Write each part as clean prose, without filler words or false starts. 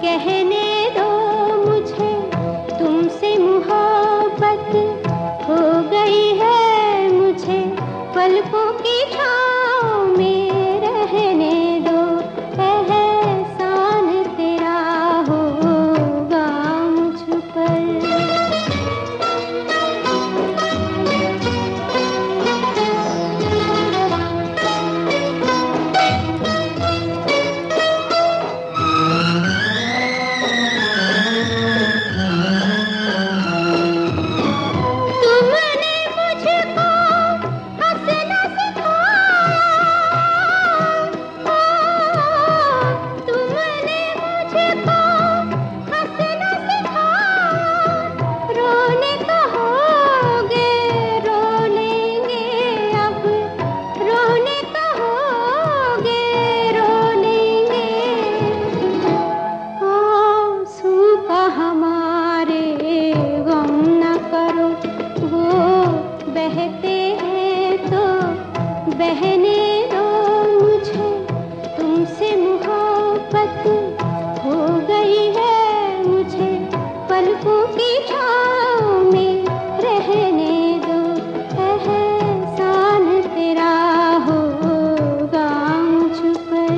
कहने दो मुझे तुमसे मोहब्बत हो गई है मुझे, पलकों की छाँव में रहने दो, एहसान तेरा होगा मुझ पर। बहते हैं तो बहने दो मुझे, तुमसे मोहब्बत हो गई है मुझे, पलकों की छाँव में रहने दो, एहसान तेरा होगा मुझ पर।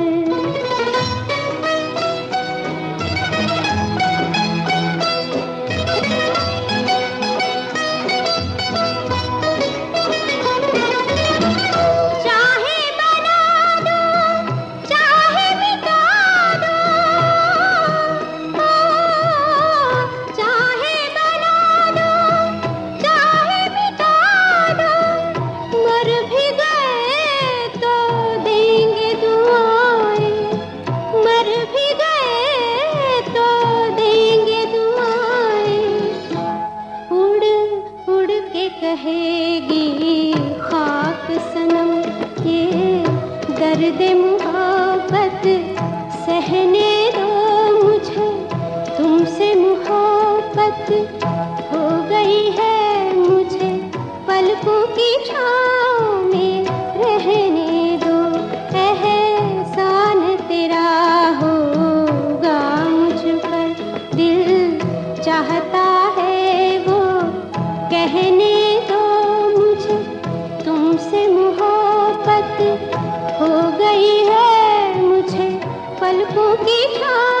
कहेगी खाक सनम ये दर्द मोहब्बत सहने दो मुझे, तुमसे मोहब्बत हो गई है मुझे, पलकों की छाँव में रहने दो, एहसान तेरा होगा मुझ पर। दिल चाहता है वो कहने तुमसे मोहब्बत हो गई है मुझे, पलकों की छाँव